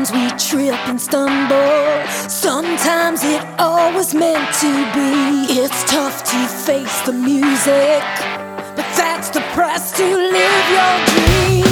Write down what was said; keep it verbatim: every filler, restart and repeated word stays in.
We trip and stumble. Sometimes it all was meant to be. It's tough to face the music, but that's the price to live your dream.